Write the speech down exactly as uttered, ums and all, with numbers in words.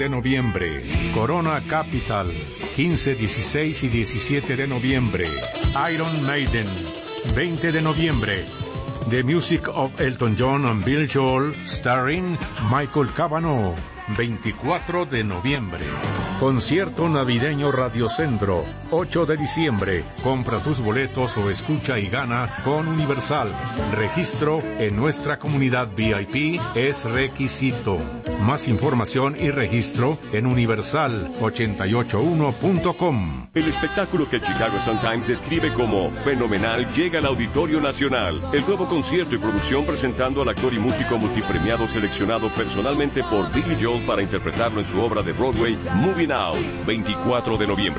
de noviembre, Corona Capital, quince, dieciséis y diecisiete de noviembre, Iron Maiden, veinte de noviembre, The Music of Elton John and Bill Joel, starring Michael Cavanaugh, veinticuatro de noviembre. Concierto navideño Radiocentro, ocho de diciembre. Compra tus boletos o escucha y gana con Universal. Registro en nuestra comunidad V I P es requisito. Más información y registro en universal ochenta y ocho uno punto com. El espectáculo que el Chicago Sun-Times describe como fenomenal llega al Auditorio Nacional. El nuevo concierto y producción presentando al actor y músico multipremiado seleccionado personalmente por Billy Joel para interpretarlo en su obra de Broadway, Moving Out, veinticuatro de noviembre.